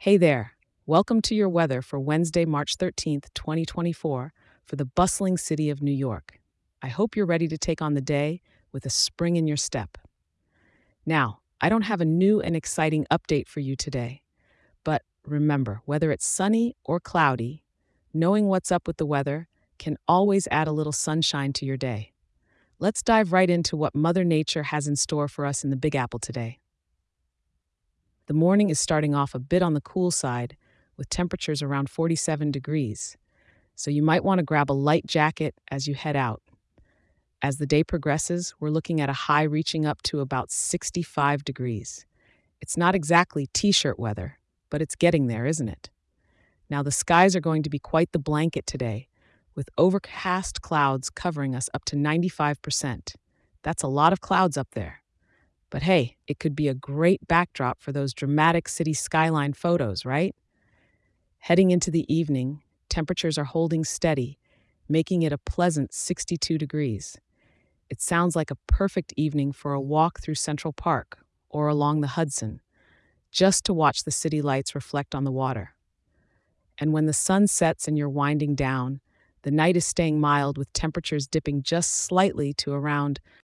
Hey there. Welcome to your weather for Wednesday, March 13th, 2024, for the bustling city of New York. I hope you're ready to take on the day with a spring in your step. Now, I don't have a new and exciting update for you today, but remember, whether it's sunny or cloudy, knowing what's up with the weather can always add a little sunshine to your day. Let's dive right into what Mother Nature has in store for us in the Big Apple today. The morning is starting off a bit on the cool side, with temperatures around 47 degrees, so you might want to grab a light jacket as you head out. As the day progresses, we're looking at a high reaching up to about 65 degrees. It's not exactly t shirt weather, but it's getting there, isn't it? Now, the skies are going to be quite the blanket today, with overcast clouds covering us up to 95%. That's a lot of clouds up there. But hey, it could be a great backdrop for those dramatic city skyline photos, right? Heading into the evening, temperatures are holding steady, making it a pleasant 62 degrees. It sounds like a perfect evening for a walk through Central Park or along the Hudson, just to watch the city lights reflect on the water. And when the sun sets and you're winding down, the night is staying mild with temperatures dipping just slightly to around